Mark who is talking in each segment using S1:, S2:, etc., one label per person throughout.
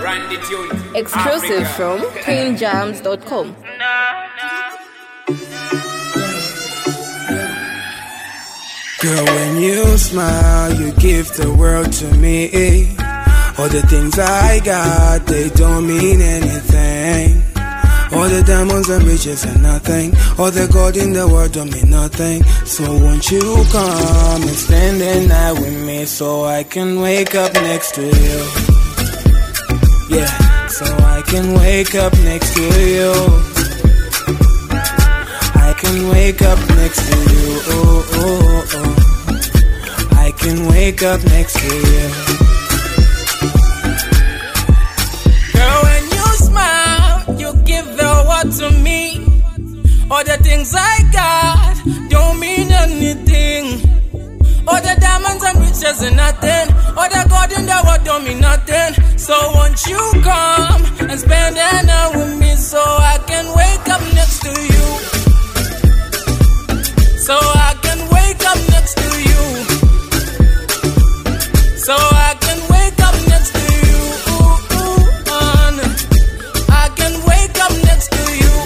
S1: Exclusive from queenjams.com.
S2: Girl, when you smile, you give the world to me. All the things I got, they don't mean anything. All the diamonds and riches are nothing. All the gold in the world don't mean nothing. So won't you come and spend the night with me, so I can wake up next to you. Yeah, so I can wake up next to you. I can wake up next to you. Oh, oh, oh. I can wake up next to you.
S3: Girl, when you smile, you give the world to me. All the things I got don't mean anything. All the diamonds and riches are nothing. All the gold in the world don't mean nothing. So won't you come and spend the night with me, so I can wake up next to you. So I can wake up next to you. So I can wake up next to you. I can wake up next to you.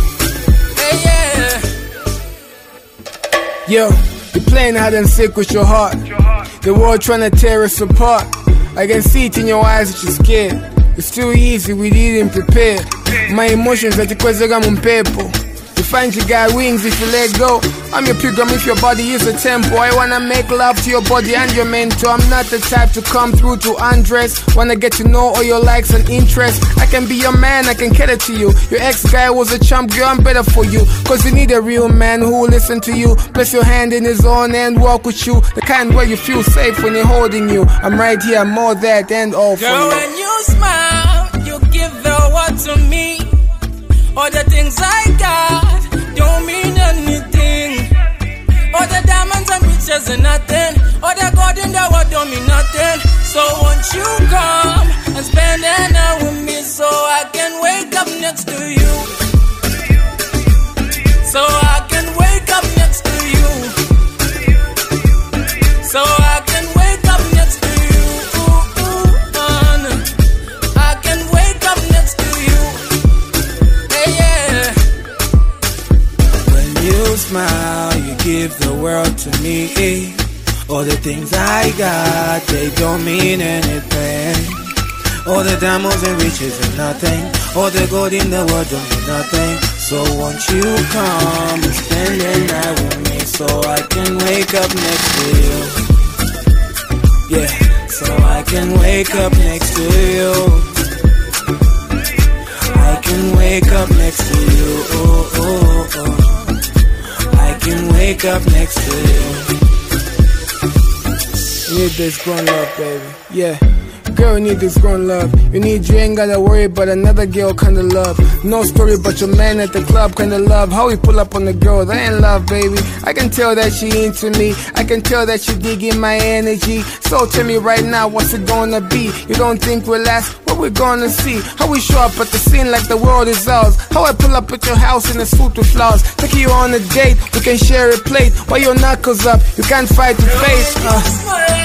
S3: Hey, yeah.
S2: Yo, you're playing hide and seek with your heart. The world trying to tear us apart. I can see it in your eyes that you're scared. It's too easy, we didn't prepare. My emotions are because I'm on paper. You find you got wings if you let go. I'm your pilgrim if your body is a temple. I wanna make love to your body and your mentor. I'm not the type to come through to undress. Wanna get to know all your likes and interests. I can be your man, I can cater to you. Your ex-guy was a chump, girl, I'm better for you. Cause you need a real man who will listen to you. Place your hand in his own and walk with you. The kind where you feel safe when he's holding you. I'm right here, I'm more that and all for you.
S3: Girl, when you smile, you give the world to me. All the things I got don't mean anything. All the diamonds and riches are nothing. All the gold in the world don't mean nothing. So won't you come and spend the night with me, so I can wake up next to you. So I can wake up next to you. So I can wake up next to you. I can wake up next to you.
S2: You smile, you give the world to me. All the things I got, they don't mean anything. All the diamonds and riches are nothing. All the gold in the world don't mean nothing. So won't you come and spend the night with me, so I can wake up next to you. Yeah, so I can wake up next to you. I can wake up next to you. Oh, oh, oh. I can wake up next to you. You need this grown love, baby. Yeah. Girl, you need this grown love. You need, you ain't gotta worry about another girl kinda love. No story about your man at the club kinda love. How we pull up on the girl, that ain't love, baby. I can tell that she into me. I can tell that she digging my energy. So tell me right now, what's it gonna be? You don't think we'll last? What we gonna see? How we show up at the scene like the world is ours. How I pull up at your house in a suit with flowers. Take you on a date, we can share a plate. While your knuckles up, you can't fight with fate.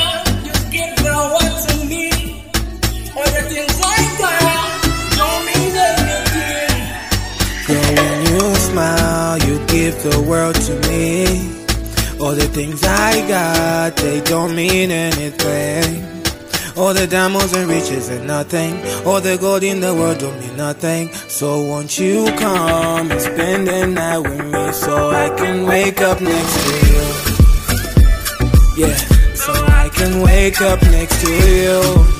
S2: Smile, you give the world to me. All the things I got, they don't mean anything. All the diamonds and riches are nothing. All the gold in the world don't mean nothing. So won't you come and spend the night with me, so I can wake up next to you. Yeah, so I can wake up next to you.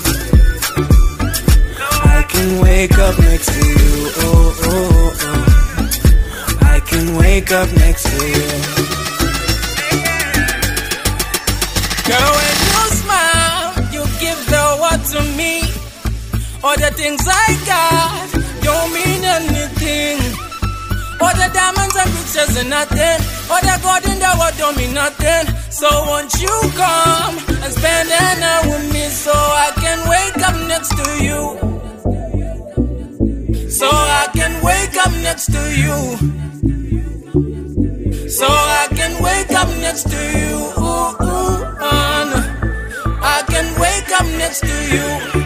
S2: I can wake up next to you. Oh, oh, oh. I can wake up next to you.
S3: Girl, when you smile, you give the world to me. All the things I got don't mean anything. All the diamonds and riches are nothing. All the gold in the world don't mean nothing. So won't you come and spend the night with me, so I can wake up next to you. So I can wake up next to you. So I can wake up next to you. I can wake up next to you.